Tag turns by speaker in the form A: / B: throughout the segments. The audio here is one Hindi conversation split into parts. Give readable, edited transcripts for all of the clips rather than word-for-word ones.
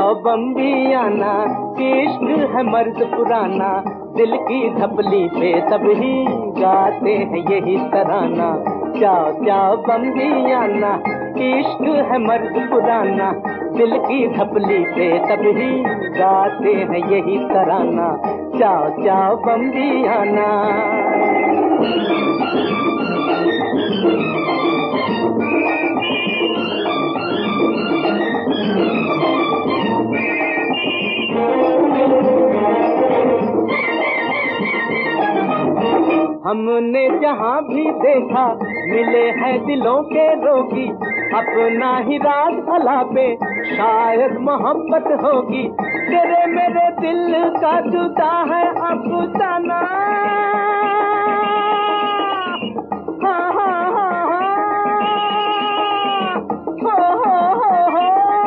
A: चाओ बम्बियाना, इश्क है मर्द पुराना, दिल की धपली पे सभी गाते हैं यही तराना। चाओ चाओ बम्बियाना, इश्क है मर्द पुराना, दिल की धपली पे सभी गाते हैं यही तराना। चाओ चाओ बम्बियाना। हमने जहाँ भी देखा मिले हैं दिलों के रोगी, अपना ही राज भला पे शायद मोहब्बत होगी। तेरे मेरे दिल का जुदा है अफसाना। हाँ हाँ हाँ हाँ,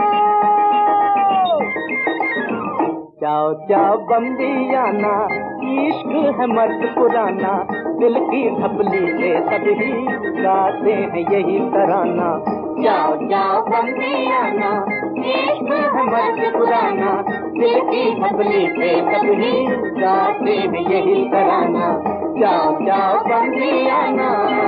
A: चाओ चाओ बम्बियाना, इश्क है मर्द पुराना, दिल की धपली पे सभी गाते हैं यही तराना। चाओ चाओ बम्बियाना, इश्क है मर्द पुराना, दिल की धपली पे सभी गाते हैं यही तराना। चाओ चाओ बम्बियाना।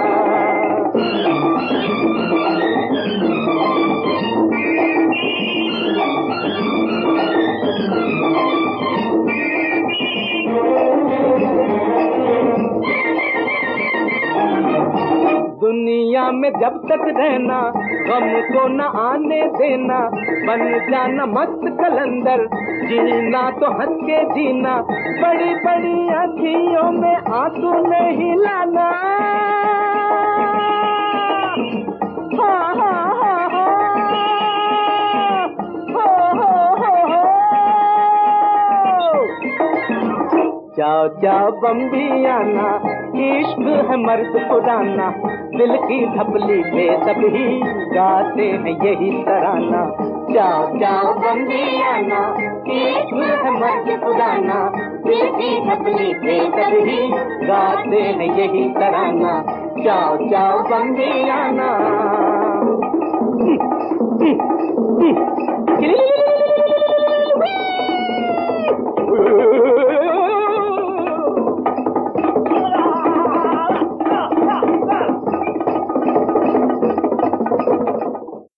A: दुनिया में जब तक रहना, गम को न आने देना, बन जाना मस्त कलंदर, जीना तो हंस के जीना, बड़ी बड़ी आँखियों में आंसू नहीं लाना। हाँ हाँ हाँ हाँ, चाओ चाओ बम्बियाना, इश्क है मर्द पुराना, दिल की धपली पे सभी गाते हैं यही तराना। चाओ चाओ बम्बियाना, इश्क है मर्द पुराना, दिल की धपली पे सभी गाते हैं यही तराना। चाओ चाओ बम्बियाना।